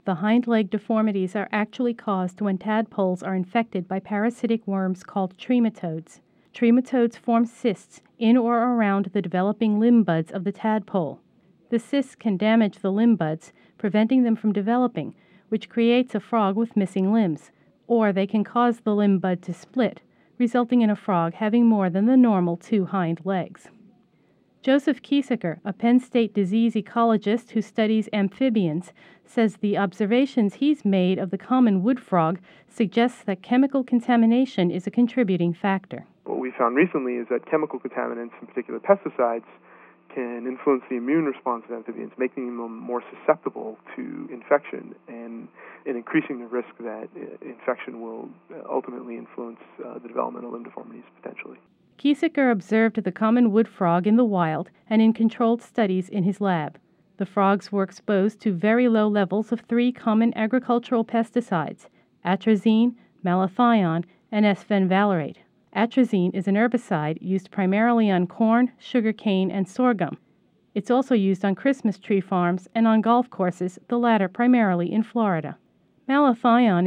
The hind leg deformities are actually caused when tadpoles are infected by parasitic worms called trematodes. Trematodes form cysts in or around the developing limb buds of the tadpole. The cysts can damage the limb buds, preventing them from developing, which creates a frog with missing limbs, or they can cause the limb bud to split, resulting in a frog having more than the normal 2 hind legs. Joseph Kiesecker, a Penn State disease ecologist who studies amphibians, says the observations he's made of the common wood frog suggests that chemical contamination is a contributing factor. What we found recently is that chemical contaminants, in particular pesticides, can influence the immune response of amphibians, making them more susceptible to infection and increasing the risk that infection will ultimately influence the development of limb deformities potentially. Kiesecker observed the common wood frog in the wild and in controlled studies in his lab. The frogs were exposed to very low levels of 3 common agricultural pesticides, atrazine, malathion, and S-fenvalerate. Atrazine is an herbicide used primarily on corn, sugarcane, and sorghum. It's also used on Christmas tree farms and on golf courses, the latter primarily in Florida. Malathion